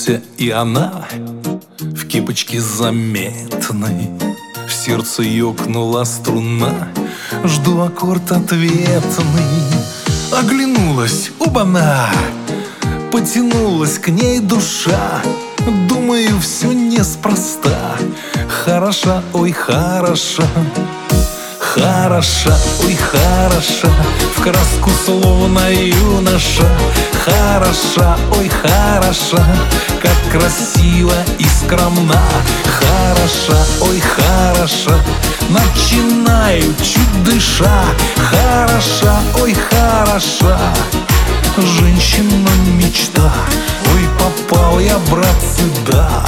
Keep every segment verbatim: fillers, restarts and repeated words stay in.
Улыбнулся, и она в кепочке заметной. В сердце ёкнула струна, жду аккорд ответный. Оглянулась, оба-на, потянулась к ней душа. Думаю, все неспроста. Хороша, ой, хороша. Хороша, ой, хороша, в краску словно юноша. Хороша, ой, хороша, как красиво и скромна. Хороша, ой, хороша, начинаю чуть дыша. Хороша, ой, хороша, женщина мечта. Ой, попал я, братцы, да.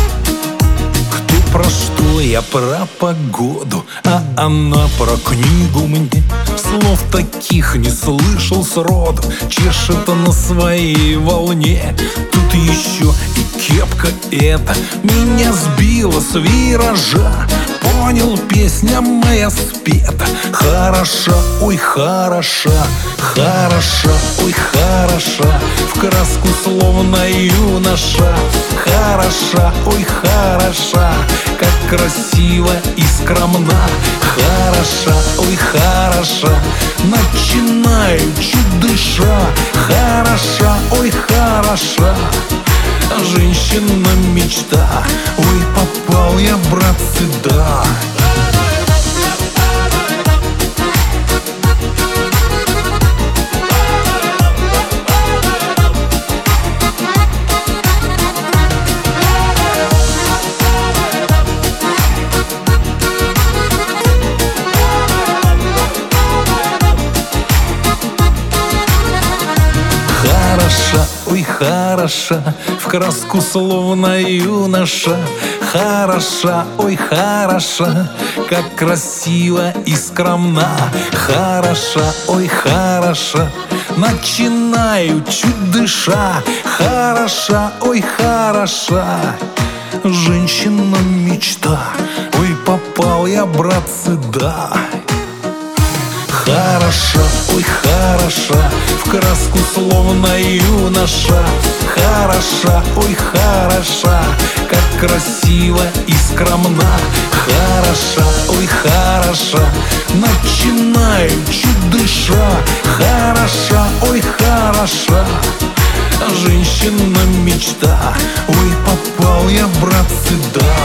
Про что я? Про погоду, а она про книгу мне. Слов таких не слышал сроду, чешет на своей волне. Тут еще и кепка эта меня сбила с виража. Понял, песня моя спета. Хороша, ой, хороша, хороша, ой, хороша, в краску словно юноша. Хороша, ой, хороша, как красиво и скромна. Хороша, ой, хороша, начинаю чуть дыша. Хороша, ой, хороша, женщина мечта. Ой, попал я, братцы, да. Хороша, ой, хороша, в краску словно юноша. Хороша, ой, хороша, как красиво и скромна. Хороша, ой, хороша, начинаю чуть дыша. Хороша, ой, хороша, женщина мечта. Ой, попал я, братцы, да. Хороша, ой, хороша, в краску словно юноша. Хороша, ой, хороша, как красиво и скромна. Хороша, ой, хороша, начинаю чуть дыша. Хороша, ой, хороша, женщина мечта. Ой, попал я, братцы, да.